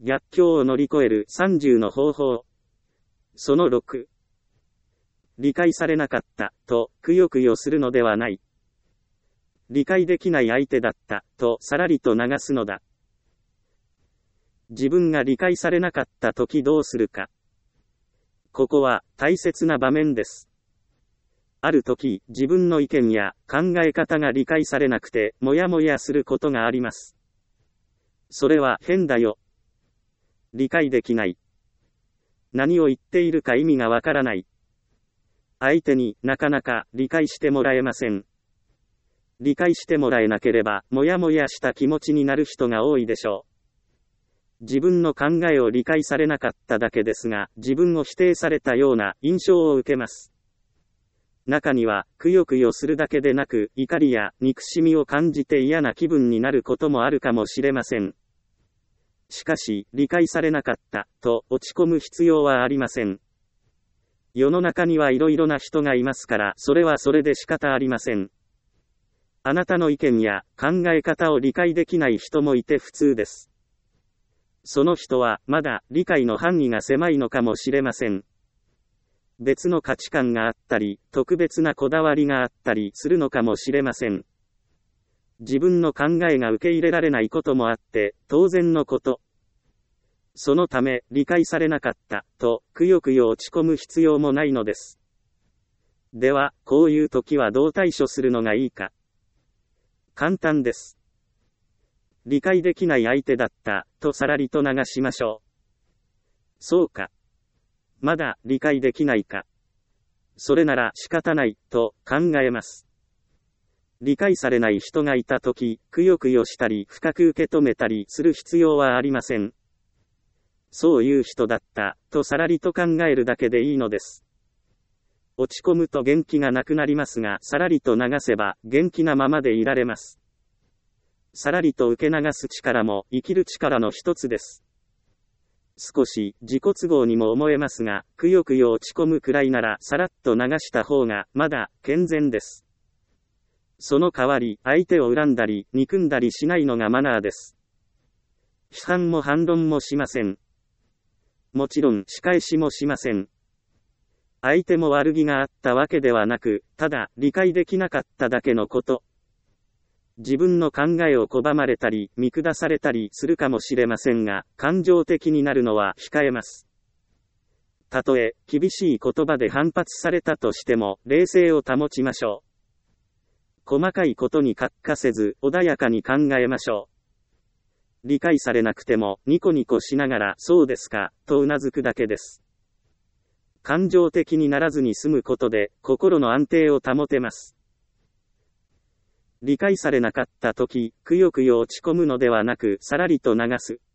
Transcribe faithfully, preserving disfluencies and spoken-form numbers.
逆境を乗り越えるさんじゅうの方法。そのろく。理解されなかった、と、くよくよするのではない。理解できない相手だった、と、さらりと流すのだ。自分が理解されなかったときどうするか。ここは、大切な場面です。あるとき、自分の意見や考え方が理解されなくて、もやもやすることがあります。それは変だよ。理解できない。何を言っているか意味がわからない。相手になかなか理解してもらえません。理解してもらえなければ、もやもやした気持ちになる人が多いでしょう。自分の考えを理解されなかっただけですが、自分を否定されたような印象を受けます。中には、くよくよするだけでなく、怒りや憎しみを感じて嫌な気分になることもあるかもしれません。しかし、理解されなかった、と落ち込む必要はありません。世の中にはいろいろな人がいますから、それはそれで仕方ありません。あなたの意見や考え方を理解できない人もいて普通です。その人は、まだ理解の範囲が狭いのかもしれません。別の価値観があったり、特別なこだわりがあったりするのかもしれません。自分の考えが受け入れられないこともあって、当然のこと。そのため、理解されなかった、と、くよくよ落ち込む必要もないのです。では、こういう時はどう対処するのがいいか。簡単です。理解できない相手だった、とさらりと流しましょう。そうか。まだ理解できないか。それなら仕方ない、と考えます。理解されない人がいたとき、くよくよしたり深く受け止めたりする必要はありません。そういう人だった、とさらりと考えるだけでいいのです。落ち込むと元気がなくなりますが、さらりと流せば元気なままでいられます。さらりと受け流す力も生きる力の一つです。少し自己都合にも思えますが、くよくよ落ち込むくらいならさらっと流した方がまだ健全です。その代わり、相手を恨んだり憎んだりしないのがマナーです。批判も反論もしません。もちろん仕返しもしません。相手も悪気があったわけではなく、ただ理解できなかっただけのこと。自分の考えを拒まれたり見下されたりするかもしれませんが、感情的になるのは控えます。たとえ厳しい言葉で反発されたとしても、冷静を保ちましょう。細かいことにかっかせず、穏やかに考えましょう。理解されなくても、ニコニコしながら、そうですか、とうなずくだけです。感情的にならずに済むことで、心の安定を保てます。理解されなかったとき、くよくよ落ち込むのではなく、さらりと流す。